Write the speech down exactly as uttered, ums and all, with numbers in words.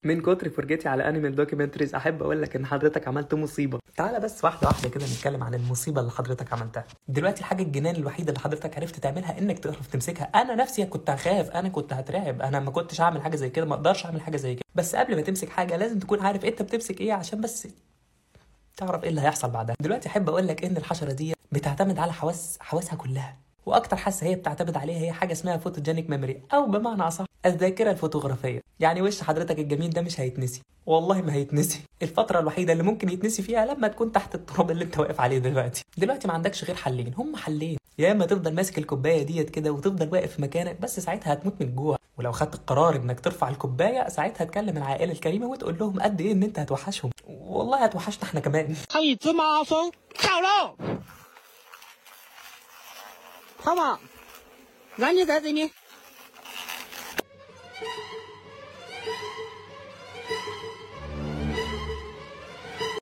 من كتر فرجتي على انيمال دوكيومنتريز احب اقول لك ان حضرتك عملت مصيبه. تعالى بس واحده واحده كده نتكلم عن المصيبه اللي حضرتك عملتها. دلوقتي الحاجه الجنان الوحيده اللي حضرتك عرفت تعملها انك تعرف تمسكها. انا نفسي كنت هخاف، انا كنت هترعب، انا ما كنتش هعمل حاجه زي كده، ما اقدرش اعمل حاجه زي كده. بس قبل ما تمسك حاجه لازم تكون عارف انت بتمسك ايه عشان بس تعرف ايه اللي هيحصل بعدها. دلوقتي احب اقول لك ان الحشره دي بتعتمد على حواس حواسها كلها، واكتر حاسه هي بتعتمد عليها هي حاجه اسمها فوتوجينيك ميموري، او بمعنى اصح الذاكره الفوتوغرافيه. يعني وش حضرتك الجميل ده مش هيتنسي، والله ما هيتنسي. الفتره الوحيده اللي ممكن يتنسي فيها لما تكون تحت التراب اللي انت واقف عليه دلوقتي. دلوقتي ما عندكش غير حلين، هم حلين: يا اما تفضل ماسك الكوبايه ديت كده وتفضل واقف في مكانك، بس ساعتها هتموت من الجوع. ولو خدت القرار انك ترفع الكوبايه ساعتها تكلم العائله الكريمه وتقول لهم قد ايه ان انت هتوحشهم. والله هتوحشنا احنا كمان. 他一只马拉松跳楼，好吗？让你在这里